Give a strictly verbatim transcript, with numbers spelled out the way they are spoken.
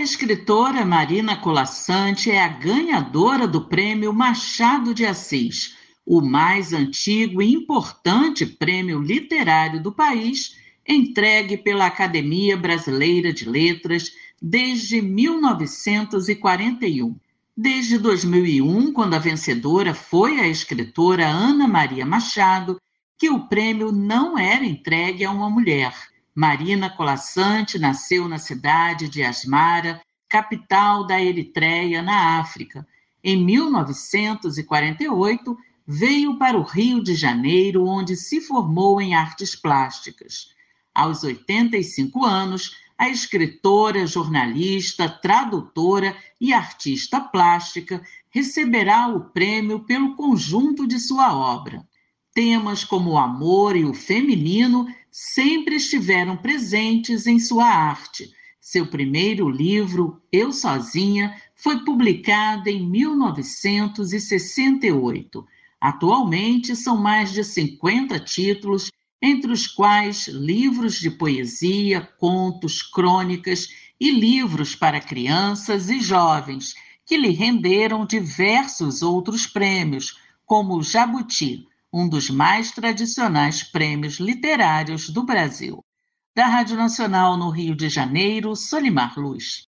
escritora Marina Colasanti é a ganhadora do Prêmio Machado de Assis, o mais antigo e importante prêmio literário do país, entregue pela Academia Brasileira de Letras desde mil novecentos e quarenta e um. Desde dois mil e um, quando a vencedora foi a escritora Ana Maria Machado, que o prêmio não era entregue a uma mulher. Marina Colasanti nasceu na cidade de Asmara, capital da Eritreia, na África. Em mil novecentos e quarenta e oito, veio para o Rio de Janeiro, onde se formou em artes plásticas. Aos oitenta e cinco anos, a escritora, jornalista, tradutora e artista plástica receberá o prêmio pelo conjunto de sua obra. Temas como o amor e o feminino sempre estiveram presentes em sua arte. Seu primeiro livro, Eu Sozinha, foi publicado em mil novecentos e sessenta e oito. Atualmente, são mais de cinquenta títulos, entre os quais livros de poesia, contos, crônicas e livros para crianças e jovens, que lhe renderam diversos outros prêmios, como o Jabuti, um dos mais tradicionais prêmios literários do Brasil. Da Rádio Nacional no Rio de Janeiro, Solimar Luz.